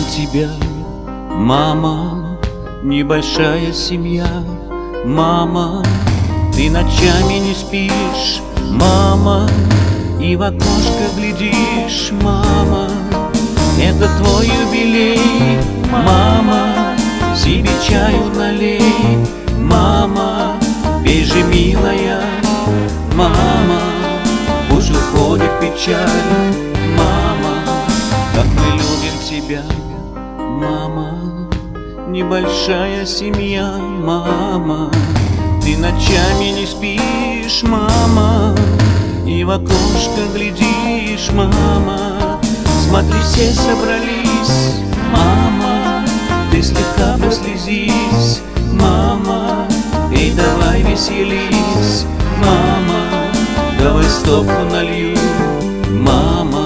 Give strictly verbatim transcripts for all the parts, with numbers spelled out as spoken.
тебя, мама, небольшая семья. Мама, ты ночами не спишь, мама, и в окошко глядишь, мама. Это твой юбилей, мама, себе чаю налей, мама. Пей же, милая, мама, пусть уходит печаль, мама. Как мы любим тебя, мама, небольшая семья, мама. Ты ночами не спишь, мама, и в окошко глядишь, мама. Смотри, все собрались, мама, ты слегка прослезись, мама. И давай веселись, мама, давай стопку налью, мама.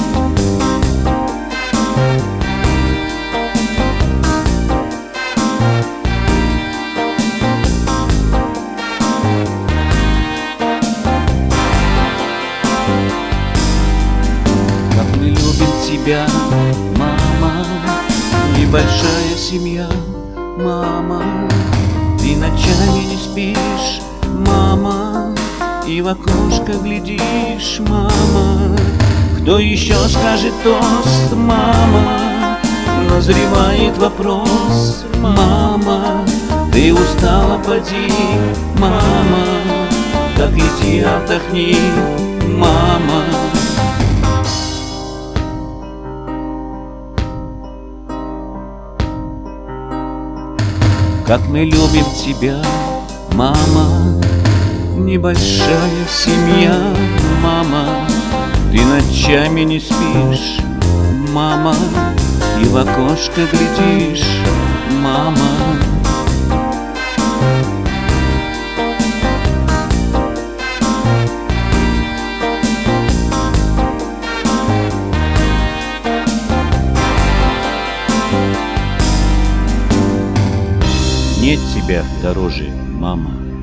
Как мы любим тебя, мама, небольшая семья, мама. Ты ночами не спишь, мама, и в окошко глядишь, мама. Кто еще скажет тост, мама? Назревает вопрос, мама. Ты устала, поди, мама, так иди отдохни, мама. Как мы любим тебя, мама, небольшая семья, мама. Ты ночами не спишь, мама, и в окошко глядишь, мама. Нет тебя дороже, мама.